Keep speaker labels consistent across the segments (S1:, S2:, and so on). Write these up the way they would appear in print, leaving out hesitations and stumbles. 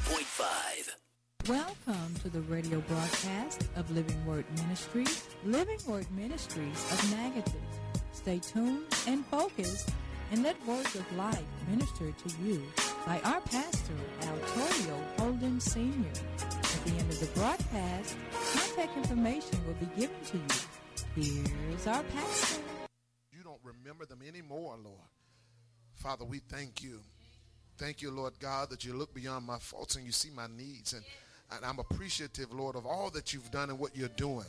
S1: 101.5.
S2: Welcome to the radio broadcast of Living Word Ministries, Living Word Ministries of Natchitoches. Stay tuned and focused and let words of life minister to you by our pastor, Altorio Holden Sr. At the end of the broadcast, contact information will be given to you. Here's our pastor.
S3: You don't remember them anymore, Lord. Father, we thank you. Thank you, Lord God, that you look beyond my faults and you see my needs. And I'm appreciative, Lord, of all that you've done and what you're doing.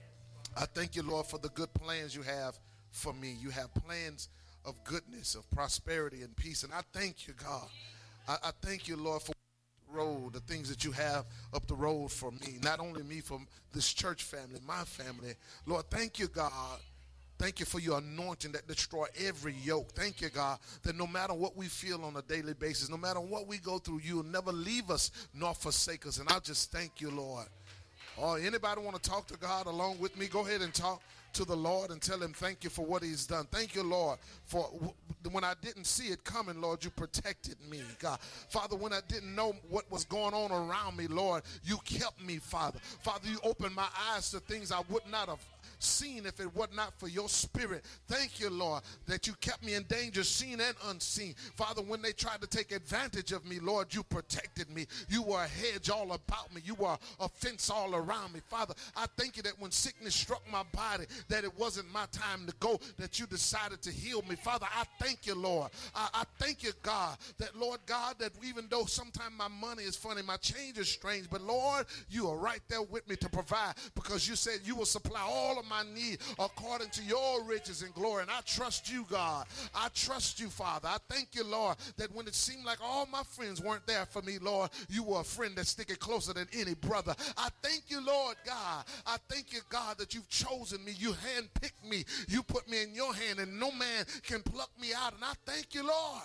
S3: I thank you, Lord, for the good plans you have for me. You have plans of goodness, of prosperity and peace. And I thank you, God. I thank you, Lord, for the road, the things that you have up the road for me. Not only me, for this church family, my family. Lord, thank you, God. Thank you for your anointing that destroy every yoke. Thank you, God, that no matter what we feel on a daily basis, no matter what we go through, you will never leave us nor forsake us. And I just thank you, Lord. Oh, anybody want to talk to God along with me? Go ahead and talk to the Lord and tell him thank you for what he's done. Thank you, Lord, for when I didn't see it coming, Lord, you protected me, God. Father, when I didn't know what was going on around me, Lord, you kept me, Father. Father, you opened my eyes to things I would not have seen if it were not for your spirit. Thank you, Lord, that you kept me in danger, seen and unseen. Father, when they tried to take advantage of me, Lord, you protected me. You were a hedge all about me. You were a fence all around me. Father, I thank you that when sickness struck my body, that it wasn't my time to go, that you decided to heal me. Father, I thank you, Lord. I thank you, God, that, Lord God, that even though sometimes my money is funny, my change is strange, but Lord, you are right there with me to provide, because you said you will supply all of my need according to your riches and glory. And I trust you, God. I trust you, Father. I thank you, Lord, that when it seemed like all my friends weren't there for me, Lord, you were a friend that stick it closer than any brother. I thank you, Lord God. I thank you, God, that you've chosen me. You handpicked me. You put me in your hand, and no man can pluck me out. And I thank you, Lord.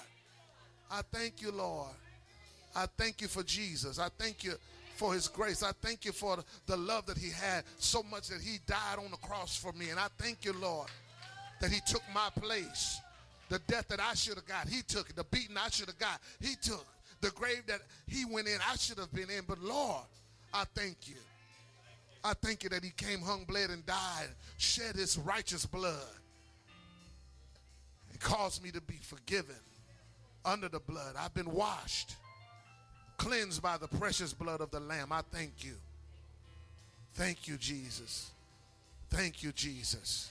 S3: I thank you, Lord. I thank you for Jesus. I thank you for his grace. I thank you for the love that he had so much that he died on the cross for me. And I thank you, Lord, that he took my place. The death that I should have got, he took it. The beating I should have got, he took. The grave that he went in, I should have been in. But Lord, I thank you. I thank you that he came, hung, bled, and died, shed his righteous blood, and caused me to be forgiven under the blood. I've been washed, cleansed by the precious blood of the Lamb. I thank you. Thank you, Jesus. Thank you, Jesus.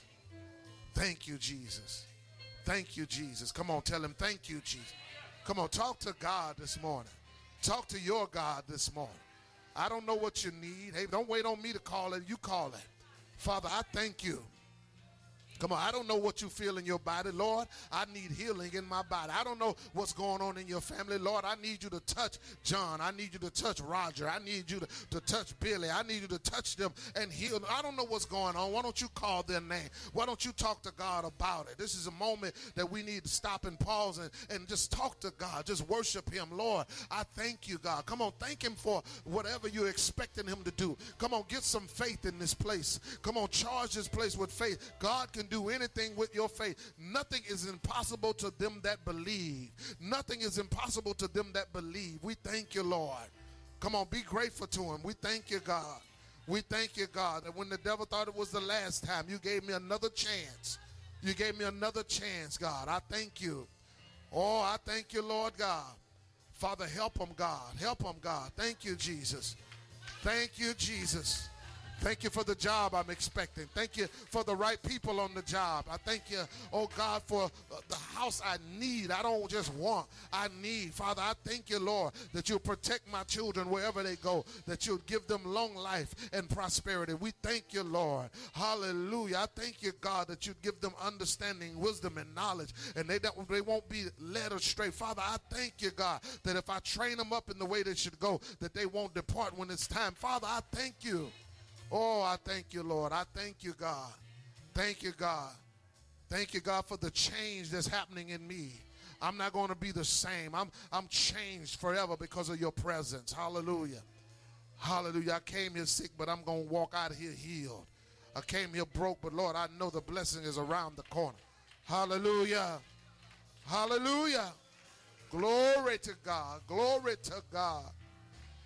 S3: Thank you, Jesus. Thank you, Jesus. Come on, tell him thank you, Jesus. Come on, talk to God this morning. Talk to your God this morning. I don't know what you need. Hey, don't wait on me to call it. You call it. Father, I thank you. Come on, I don't know what you feel in your body. Lord, I need healing in my body. I don't know what's going on in your family. Lord, I need you to touch John. I need you to touch Roger. I need you to touch Billy. I need you to touch them and heal them. I don't know what's going on. Why don't you call their name? Why don't you talk to God about it? This is a moment that we need to stop and pause and just talk to God. Just worship him. Lord, I thank you, God. Come on, thank him for whatever you're expecting him to do. Come on, get some faith in this place. Come on, charge this place with faith. God can do anything with your faith. Nothing is impossible to them that believe. Nothing is impossible to them that believe. We thank you, Lord. Come on, be grateful to him. We thank you, God. We thank you, God, that when the devil thought it was the last time, you gave me another chance. You gave me another chance, God. I thank you. Oh, I thank you, Lord God. Father, help them, God. Help them, God. Thank you, Jesus. Thank you, Jesus. Thank you for the job I'm expecting. Thank you for the right people on the job. I thank you, oh God, for the house I need. I don't just want, I need. Father, I thank you, Lord, that you'll protect my children wherever they go, that you'll give them long life and prosperity. We thank you, Lord. Hallelujah. I thank you, God, that you'd give them understanding, wisdom, and knowledge, and they won't be led astray. Father, I thank you, God, that if I train them up in the way they should go, that they won't depart when it's time. Father, I thank you. Oh, I thank you, Lord. I thank you, God. Thank you, God. Thank you, God, for the change that's happening in me. I'm not going to be the same. I'm changed forever because of your presence. Hallelujah. Hallelujah. I came here sick, but I'm going to walk out of here healed. I came here broke, but Lord, I know the blessing is around the corner. Hallelujah. Hallelujah. Glory to God. Glory to God.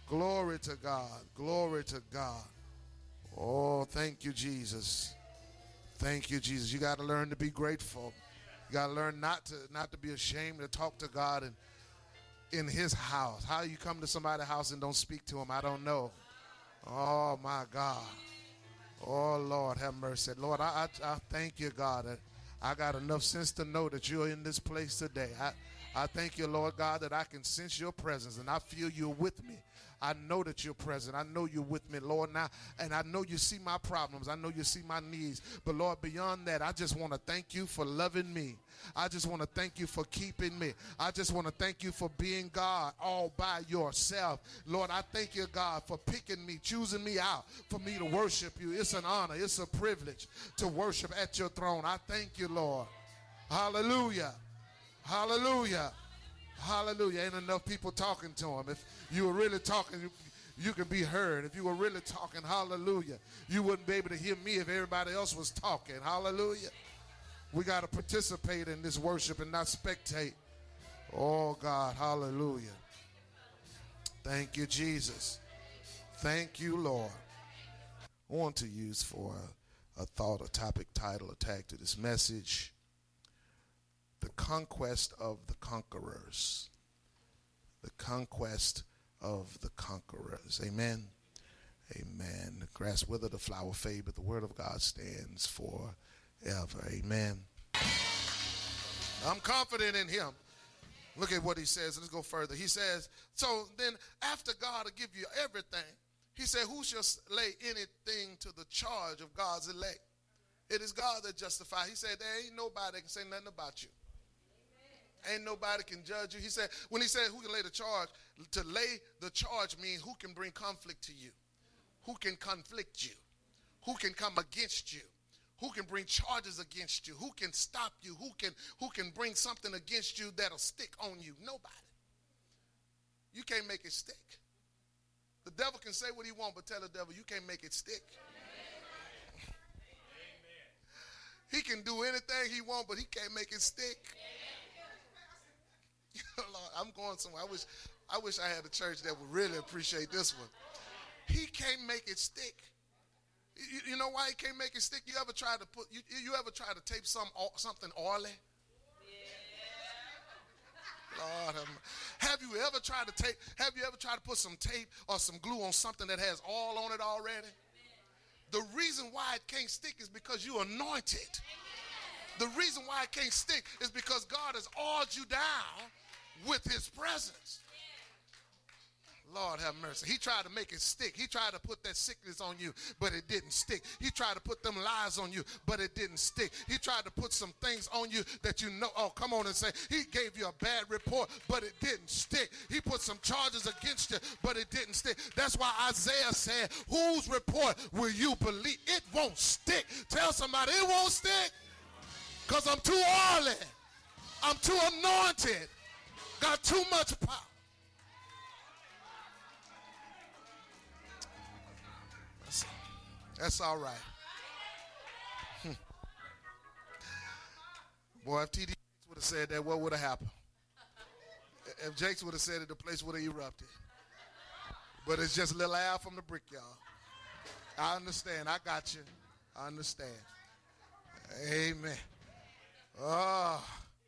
S3: Glory to God. Glory to God. Oh, thank you, Jesus. Thank you, Jesus. You got to learn to be grateful. You got to learn not to be ashamed to talk to God and in his house. How you come to somebody's house and don't speak to him, I don't know. Oh, my God. Oh, Lord, have mercy. Lord, I thank you, God, that I got enough sense to know that you're in this place today. I thank you, Lord God, that I can sense your presence and I feel you're with me. I know that you're present. I know you're with me, Lord, now. And I know you see my problems. I know you see my needs. But, Lord, beyond that, I just want to thank you for loving me. I just want to thank you for keeping me. I just want to thank you for being God all by yourself. Lord, I thank you, God, for picking me, choosing me out for me to worship you. It's an honor. It's a privilege to worship at your throne. I thank you, Lord. Hallelujah. Hallelujah. Hallelujah. Ain't enough people talking to him. If you were really talking, you can be heard. If you were really talking, hallelujah, you wouldn't be able to hear me if everybody else was talking. Hallelujah. We got to participate in this worship and not spectate. Oh, God, hallelujah. Thank you, Jesus. Thank you, Lord. I want to use for a thought, a topic, title, a tag to this message: the conquest of the conquerors. The conquest of the conquerors. Amen. Amen. The grass wither, the flower fade, but the word of God stands forever. Amen. I'm confident in him. Look at what he says. Let's go further. He says, so then after God will give you everything, he said, who shall lay anything to the charge of God's elect? It is God that justifies. He said, there ain't nobody that can say nothing about you. Ain't nobody can judge you. He said, when he said who can lay the charge, to lay the charge means who can bring conflict to you, who can conflict you, who can come against you, who can bring charges against you, who can stop you, who can bring something against you that'll stick on you. Nobody. You can't make it stick. The devil can say what he wants, but tell the devil you can't make it stick. He can do anything he wants, but he can't make it stick. Lord, I'm going somewhere. I wish I had a church that would really appreciate this one. He can't make it stick. You know why he can't make it stick? You ever try to tape something oily? Lord, have you ever tried to put some tape or some glue on something that has oil on it already? The reason why it can't stick is because you're anointed. The reason why it can't stick is because God has oiled you down with his presence. Lord have mercy. He tried to make it stick. He tried to put that sickness on you, but it didn't stick. He tried to put them lies on you, but it didn't stick. He tried to put some things on you that you know. Oh, come on and say, he gave you a bad report, but it didn't stick. He put some charges against you, but it didn't stick. That's why Isaiah said, whose report will you believe? It won't stick. Tell somebody it won't stick because I'm too oily. I'm too anointed. Got too much power. That's all right. Boy, if TD would have said that, what would have happened? If Jakes would have said it, the place would have erupted. But it's just a little air from the brick, y'all. I understand. I got you. I understand. Amen. Oh.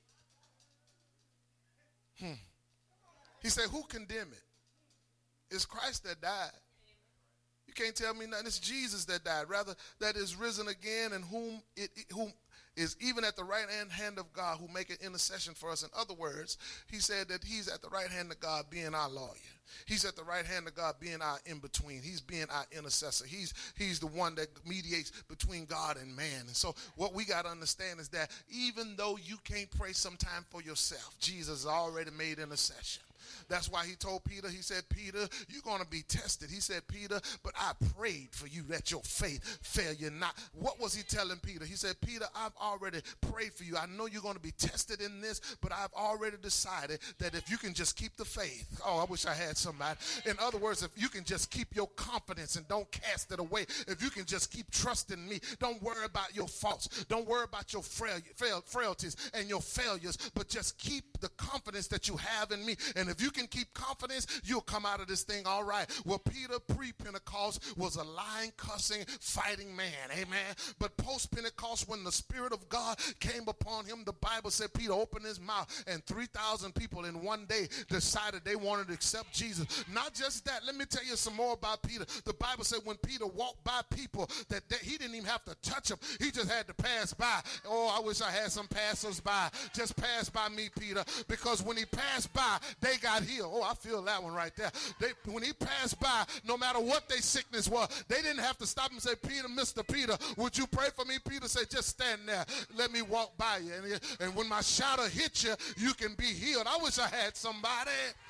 S3: He said, who condemned it? It's Christ that died. You can't tell me nothing. It's Jesus that died. Rather, that is risen again, and whom is even at the right hand of God, who make an intercession for us. In other words, he said that he's at the right hand of God being our lawyer. He's at the right hand of God being our in-between. He's being our intercessor. He's the one that mediates between God and man. And so what we got to understand is that even though you can't pray sometime for yourself, Jesus has already made intercession. That's why he told Peter, he said, Peter, you're going to be tested. He said, Peter, but I prayed for you that your faith fail you not. What was he telling Peter? He said, Peter, I've already prayed for you. I know you're going to be tested in this, but I've already decided that if you can just keep the faith. Oh, I wish I had somebody. In other words, if you can just keep your confidence and don't cast it away, if you can just keep trusting me, don't worry about your faults. Don't worry about your frailties and your failures, but just keep the confidence that you have in me. And if you can keep confidence, you'll come out of this thing all right. Well, Peter pre-Pentecost was a lying, cussing, fighting man. Amen. But post-Pentecost, when the Spirit of God came upon him, the Bible said Peter opened his mouth and 3,000 people in one day decided they wanted to accept Jesus. Not just that, let me tell you some more about Peter. The Bible said when Peter walked by people that he didn't even have to touch them. He just had to pass by. Oh, I wish I had some passers by. Just pass by me, Peter, because when he passed by, they got healed. Oh, I feel that one right there. When he passed by, no matter what their sickness was, they didn't have to stop and say, Peter, Mr. Peter, would you pray for me? Peter said, just stand there. Let me walk by you. And when my shadow hits you, you can be healed. I wish I had somebody.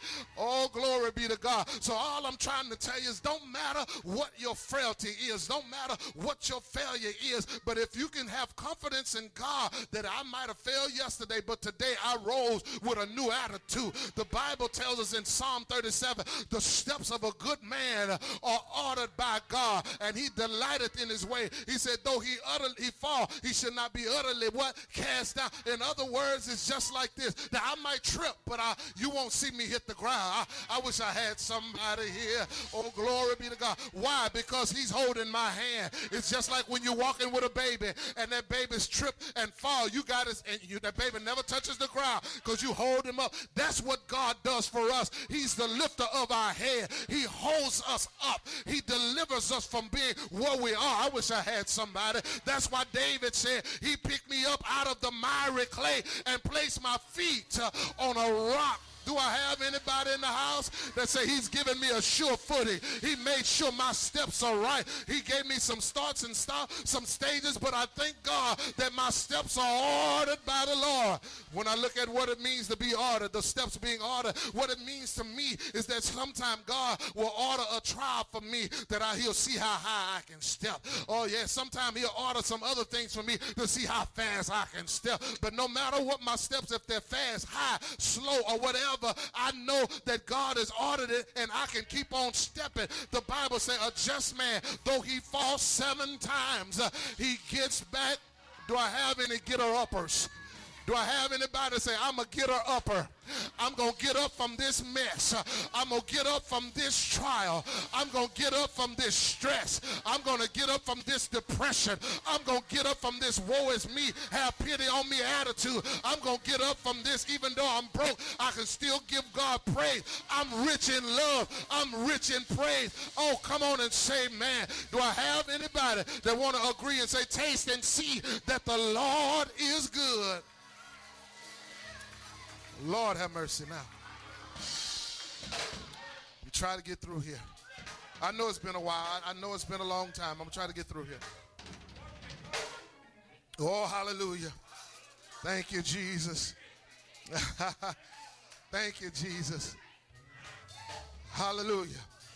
S3: Oh, glory be to God. So all I'm trying to tell you is don't matter what your frailty is. Don't matter what your failure is. But if you can have confidence in God that I might have failed yesterday, but today I rose with a new attitude. The Bible tells us in Psalm 37, the steps of a good man are ordered by God, and he delighteth in his way. He said, though he fall, he should not be utterly what? Cast down. In other words, it's just like this. That I might trip, but you won't see me hit the ground. I wish I had somebody here. Oh, glory be to God. Why? Because he's holding my hand. It's just like when you're walking with a baby and that baby's trip and fall. You got it, and that baby never touches the ground because you hold him up. That's what God does for us. He's the lifter of our head. He holds us up. He delivers us from being where we are. I wish I had somebody. That's why David said he picked me up out of the miry clay and placed my feet on a rock. Do I have anybody in the house that say he's given me a sure footing? He made sure my steps are right. He gave me some starts and stops, some stages, but I thank God that my steps are ordered by the Lord. When I look at what it means to be ordered, the steps being ordered, what it means to me is that sometime God will order a trial for me that he'll see how high I can step. Oh yeah, sometime he'll order some other things for me to see how fast I can step. But no matter what my steps, if they're fast, high, slow, or whatever, I know that God has ordered it and I can keep on stepping. The Bible says a just man, though he falls 7 times, he gets back. Do I have any getter-uppers? Do I have anybody say, I'm a getter-upper? I'm going to get up from this mess. I'm going to get up from this trial. I'm going to get up from this stress. I'm going to get up from this depression. I'm going to get up from this woe is me, have pity on me attitude. I'm going to get up from this even though I'm broke. I can still give God praise. I'm rich in love. I'm rich in praise. Oh, come on and say, man. Do I have anybody that want to agree and say, taste and see that the Lord is good? Lord have mercy now. We try to get through here. I know it's been a while. I know it's been a long time. I'm going to try to get through here. Oh, hallelujah. Thank you, Jesus. Thank you, Jesus. Hallelujah.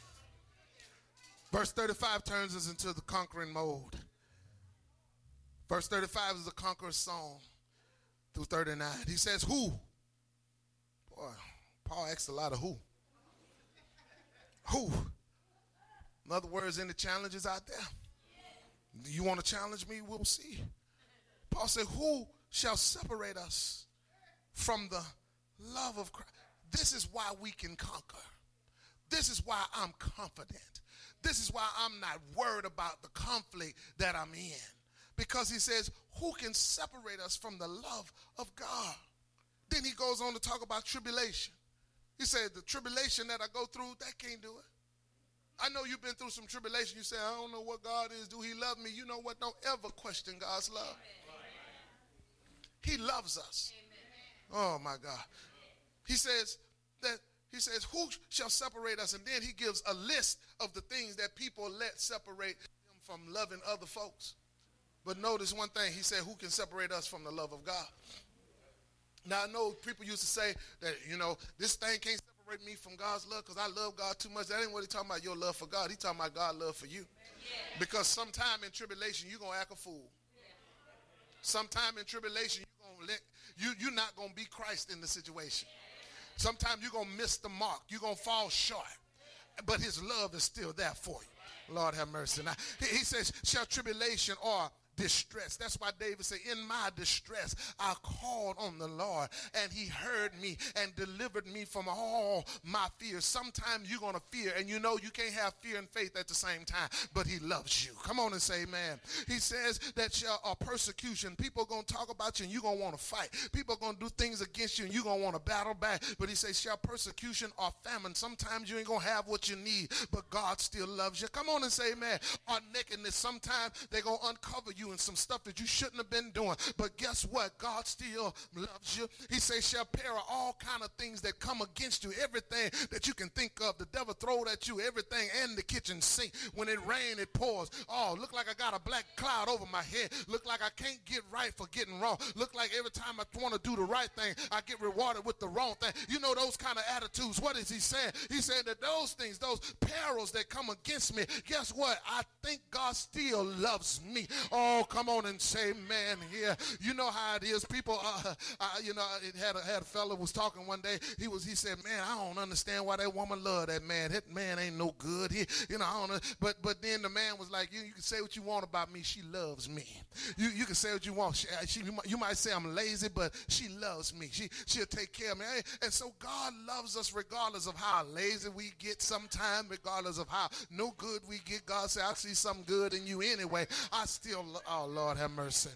S3: Verse 35 turns us into the conquering mode. Verse 35 is the conqueror's song through 39. He says, who? Boy, Paul asks a lot of who. Who? In other words, any challenges out there? Do you want to challenge me? We'll see. Paul said, who shall separate us from the love of Christ? This is why we can conquer. This is why I'm confident. This is why I'm not worried about the conflict that I'm in. Because he says, who can separate us from the love of God? Then he goes on to talk about tribulation. He said, the tribulation that I go through, that can't do it. I know you've been through some tribulation. You say, I don't know what God is. Do he love me? You know what? Don't ever question God's love. He loves us. Oh, my God. He says, who shall separate us? And then he gives a list of the things that people let separate him from loving other folks. But notice one thing. He said, who can separate us from the love of God? Now, I know people used to say that, this thing can't separate me from God's love because I love God too much. That ain't what he's talking about, your love for God. He's talking about God's love for you. Yeah. Because sometime in tribulation, you're going to act a fool. Yeah. Sometime in tribulation, you're not going to be Christ in the situation. Sometimes you're going to miss the mark. You're going to fall short. But his love is still there for you. Lord have mercy. Now, he says, shall tribulation or distress. That's why David said, in my distress, I called on the Lord, and he heard me and delivered me from all my fears. Sometimes you're going to fear, and you know you can't have fear and faith at the same time, but he loves you. Come on and say amen. He says that persecution, people are going to talk about you, and you're going to want to fight. People are going to do things against you, and you're going to want to battle back. But he says, shall persecution or famine. Sometimes you ain't going to have what you need, but God still loves you. Come on and say amen. Or nakedness. Sometimes they're going to uncover you in some stuff that you shouldn't have been doing. But guess what? God still loves you. He says, shall peril all kind of things that come against you. Everything that you can think of, the devil throwed at you, everything, and the kitchen sink. When it rains, it pours. Oh, look like I got a black cloud over my head. Look like I can't get right for getting wrong. Look like every time I want to do the right thing, I get rewarded with the wrong thing. You know those kind of attitudes. What is he saying? He's saying that those things, those perils that come against me, guess what? I think God still loves me. Oh, come on and say amen here. You know how it is. People, it had a fellow was talking one day. He said, man, I don't understand why that woman loved that man. That man ain't no good. I don't know. But then the man was like, you can say what you want about me. She loves me. You can say what you want. You might say I'm lazy, but she loves me. She'll take care of me. And so God loves us regardless of how lazy we get sometime, regardless of how no good we get. God said, I see something good in you anyway. Oh, Lord have mercy.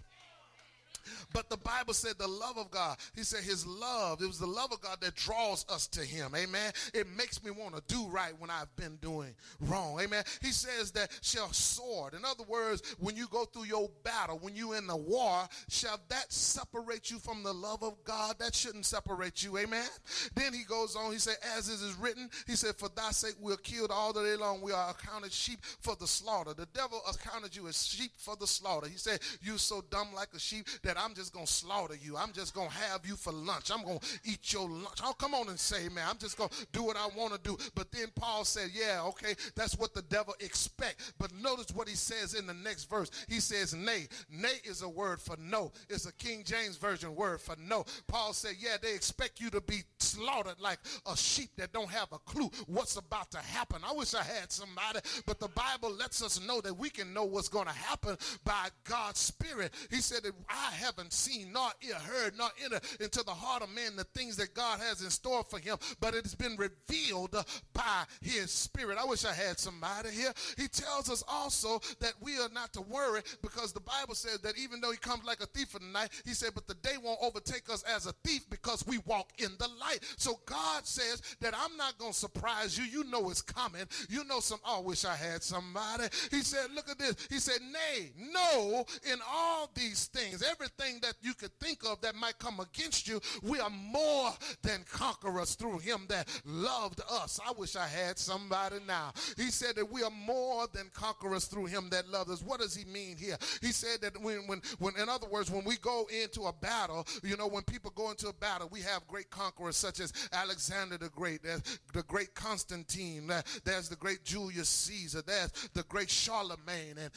S3: But the Bible said the love of God, he said his love, it was the love of God that draws us to him. Amen. It makes me want to do right when I've been doing wrong. Amen. He says that shall sword. In other words, when you go through your battle, when you in the war, shall that separate you from the love of God? That shouldn't separate you. Amen. Then he goes on, he said, as it is written, he said, for thy sake we're killed all the day long. We are accounted sheep for the slaughter. The devil accounted you as sheep for the slaughter. He said, you're so dumb like a sheep that I'm just going to slaughter you. I'm just going to have you for lunch. I'm going to eat your lunch. Oh, come on and say, man, I'm just going to do what I want to do. But then Paul said, yeah, okay, that's what the devil expects. But notice what he says in the next verse. He says, nay. Nay is a word for no. It's a King James Version word for no. Paul said, yeah, they expect you to be slaughtered like a sheep that don't have a clue what's about to happen. I wish I had somebody, but the Bible lets us know that we can know what's going to happen by God's Spirit. He said that I haven't seen, nor ear heard, nor enter into the heart of man the things that God has in store for him, but it's been revealed by his Spirit. I wish I had somebody here. He tells us also that we are not to worry, because the Bible says that even though he comes like a thief in the night, he said, but the day won't overtake us as a thief because we walk in the light. So God says that I'm not going to surprise you. You know it's coming. You know I wish I had somebody. He said, look at this. He said, nay, no, in all these things, everything that you could think of that might come against you, we are more than conquerors through him that loved us. I wish I had somebody now. He said that we are more than conquerors through him that loved us. What does he mean here? He said that when in other words, when we go into a battle, when people go into a battle, we have great conquerors such as Alexander the Great, there's the great Constantine, there's the great Julius Caesar, there's the great Charlemagne, and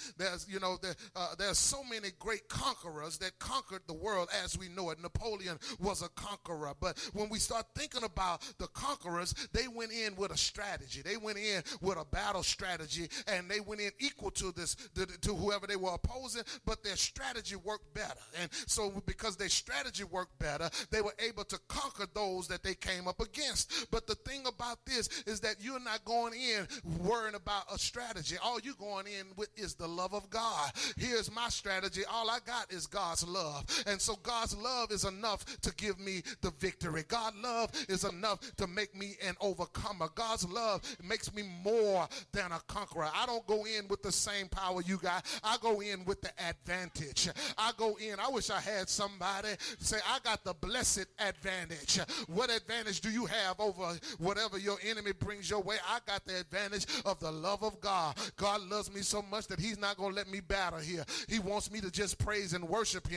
S3: there's so many great conquerors that conquered the world as we know it. Napoleon was a conqueror, but when we start thinking about the conquerors, they went in with a strategy. They went in with a battle strategy, and they went in equal to to whoever they were opposing, but their strategy worked better. And so because their strategy worked better, they were able to conquer those that they came up against. But the thing about this is that you're not going in worrying about a strategy. All you're going in with is the love of God. Here's my strategy. All I got is God's love. And so God's love is enough to give me the victory. God's love is enough to make me an overcomer. God's love makes me more than a conqueror. I don't go in with the same power you got. I go in with the advantage. I go in. I wish I had somebody say, I got the blessed advantage. What advantage do you have over whatever your enemy brings your way? I got the advantage of the love of God. God loves me so much that he's not going to let me battle here. He wants me to just praise and worship him.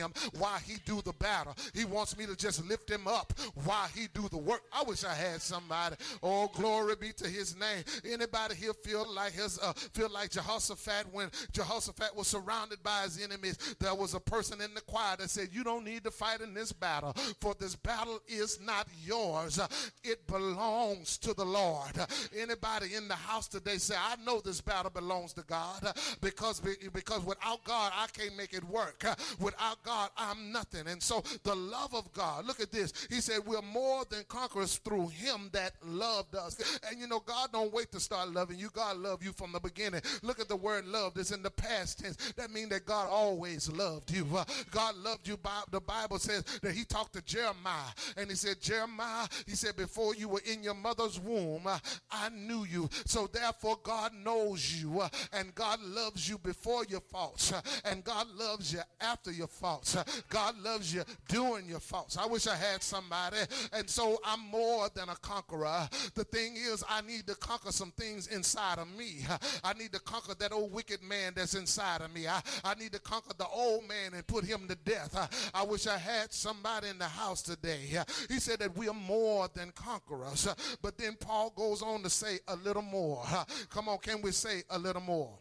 S3: him while he do the battle. He wants me to just lift him up while he do the work. I wish I had somebody. Oh, glory be to his name. Anybody here feel like Jehoshaphat? When Jehoshaphat was surrounded by his enemies, there was a person in the choir that said, you don't need to fight in this battle, for this battle is not yours. It belongs to the Lord. Anybody in the house today say, I know this battle belongs to God, because without God, I can't make it work. Without God, I'm nothing. And so the love of God, look at this. He said, we're more than conquerors through him that loved us. And you know, God don't wait to start loving you. God loved you from the beginning. Look at the word loved. It's in the past tense. That means that God always loved you. God loved you. The Bible says that he talked to Jeremiah, and he said, Jeremiah, he said, before you were in your mother's womb, I knew you. So therefore, God knows you, and God loves you before your faults, and God loves you after your faults. God loves you during your faults. I wish I had somebody. And so I'm more than a conqueror. The thing is, I need to conquer some things inside of me. I need to conquer that old wicked man that's inside of me. I need to conquer the old man and put him to death. I wish I had somebody in the house today. He said that we are more than conquerors. But then Paul goes on to say a little more. Come on, can we say a little more?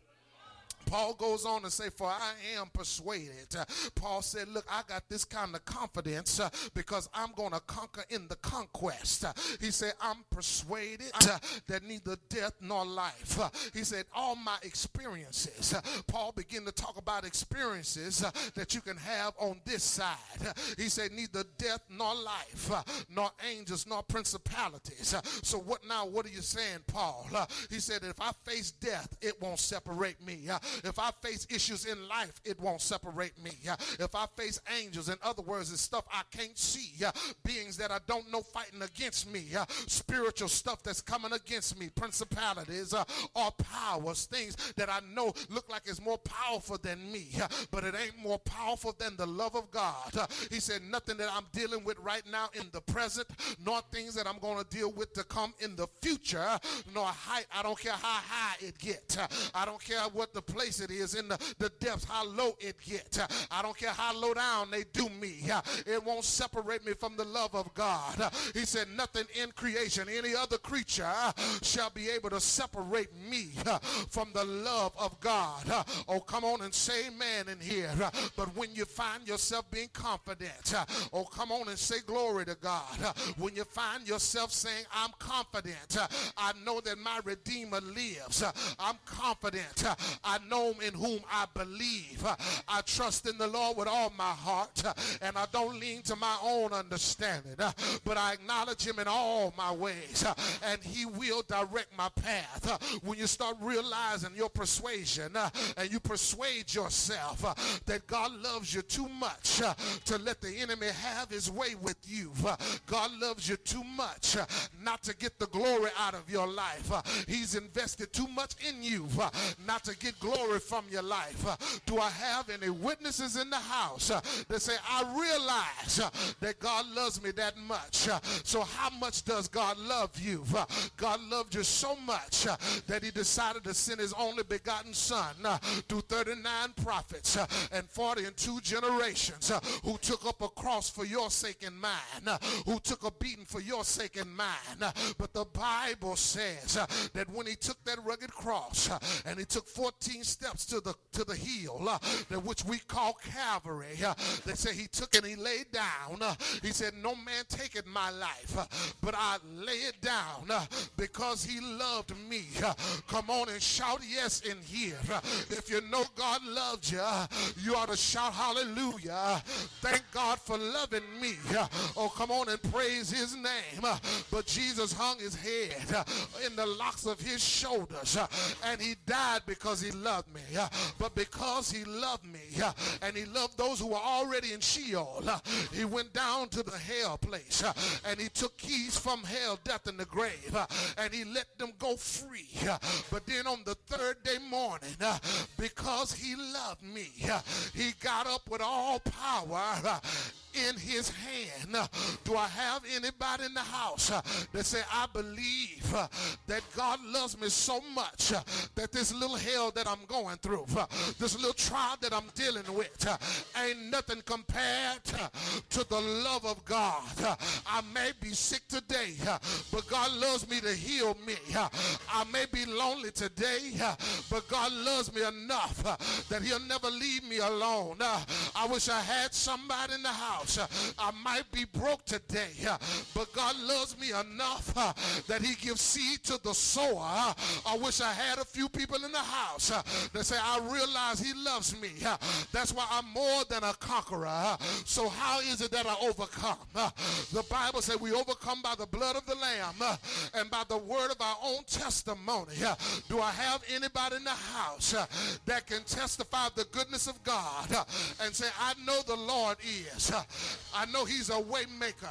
S3: Paul goes on to say, for I am persuaded. Paul said, look, I got this kind of confidence because I'm going to conquer in the conquest. He said, I'm persuaded that neither death nor life. He said, all my experiences. Paul began to talk about experiences that you can have on this side. He said, neither death nor life, nor angels, nor principalities. So what now? What are you saying, Paul? He said, if I face death, it won't separate me. If I face issues in life, it won't separate me. If I face angels, in other words, it's stuff I can't see, beings that I don't know fighting against me, spiritual stuff that's coming against me, principalities or powers, things that I know look like it's more powerful than me, but it ain't more powerful than the love of God. He said, nothing that I'm dealing with right now in the present, nor things that I'm going to deal with to come in the future, nor height. I don't care how high it gets. I don't care what the place it is in the depths, how low it gets. I don't care how low down they do me. It won't separate me from the love of God. He said, nothing in creation, any other creature shall be able to separate me from the love of God. Oh, come on and say amen in here. But when you find yourself being confident, oh, come on and say glory to God. When you find yourself saying, I'm confident, I know that my Redeemer lives. I'm confident. I know in whom I believe. I trust in the Lord with all my heart, and I don't lean to my own understanding, but I acknowledge him in all my ways, and he will direct my path. When you start realizing your persuasion, and you persuade yourself that God loves you too much to let the enemy have his way with you. God loves you too much not to get the glory out of your life. He's invested too much in you not to get glory from your life. Do I have any witnesses in the house that say, I realize that God loves me that much? So how much does God love you? God loved you so much that he decided to send his only begotten son through 39 prophets and 42 generations who took up a cross for your sake and mine, who took a beating for your sake and mine. But the Bible says that when he took that rugged cross and he took 14 steps to the hill, that which we call Calvary, they say he took and he laid down. He said, no man taketh my life, but I lay it down because he loved me. Come on and shout yes in here. If you know God loved you, you ought to shout hallelujah. Thank God for loving me. Oh, come on and praise his name. But Jesus hung his head in the locks of his shoulders, and he died because he loved me. But because he loved me and he loved those who were already in Sheol, he went down to the hell place and he took keys from hell, death, and the grave, and he let them go free. But then on the third day morning, because he loved me, he got up with all power in his hand. Do I have anybody in the house that say, I believe that God loves me so much that this little hell that I'm going through, this little trial that I'm dealing with, ain't nothing compared to the love of God. I may be sick today, but God loves me to heal me. I may be lonely today, but God loves me enough that he'll never leave me alone. I wish I had somebody in the house. I might be broke today, but God loves me enough that he gives seed to the sower. I wish I had a few people in the house that say, I realize he loves me. That's why I'm more than a conqueror. So how is it that I overcome? The Bible says we overcome by the blood of the Lamb and by the word of our own testimony. Do I have anybody in the house that can testify of the goodness of God and say, I know the Lord is. I know he's a way maker.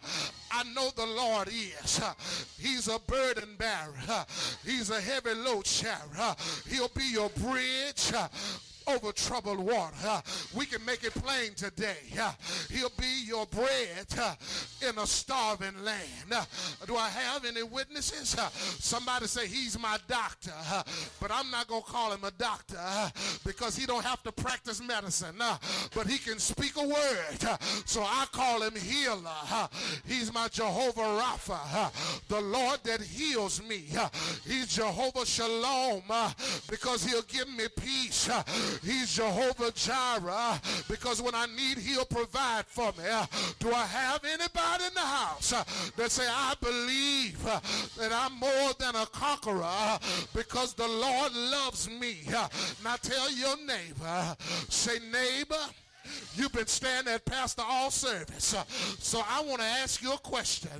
S3: I know the Lord is. He's a burden bearer. He's a heavy load sharer. He'll be your bridge over troubled water. We can make it plain today. He'll be your bread in a starving land. Do I have any witnesses? Somebody say he's my doctor, but I'm not going to call him a doctor because he don't have to practice medicine, but he can speak a word, so I call him healer. He's my Jehovah Rapha, the Lord that heals me. He's Jehovah Shalom because he'll give me peace. He's Jehovah Jireh because when I need, he'll provide for me. Do I have anybody in the house that say, I believe that I'm more than a conqueror because the Lord loves me? Now tell your neighbor, say, neighbor, you've been standing at Pastor all service. So I want to ask you a question.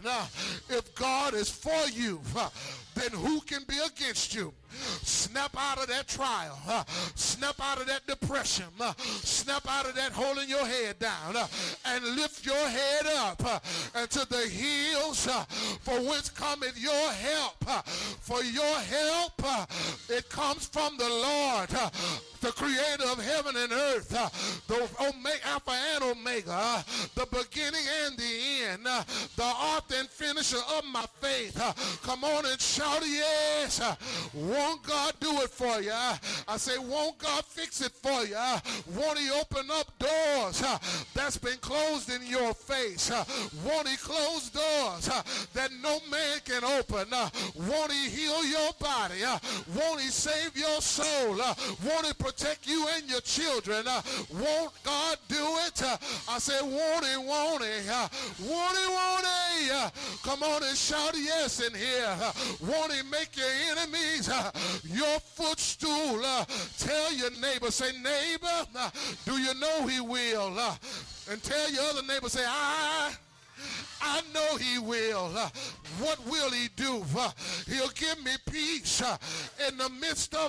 S3: If God is for you, then who can be against you? Snap out of that trial. Snap out of that depression. Snap out of that holding your head down and lift your head up into the hills for which cometh your help. For your help, it comes from the Lord, the creator of heaven and earth, the Alpha and Omega, the beginning and the end, the author and finisher of my faith. Come on and shout yes. Won't God do it for you? I say, won't God fix it for you? Won't he open up doors that's been closed in your face? Won't he close doors that no man can open? Won't he heal your body? Won't he save your soul? Won't he protect you and your children? Won't God do it? I say, won't he, won't he? Won't he, won't he? Come on and shout yes in here. Won't he make your enemies your footstool? Tell your neighbor, say, neighbor, do you know he will? And tell your other neighbor, say, I know he will. What will he do? He'll give me peace in the midst of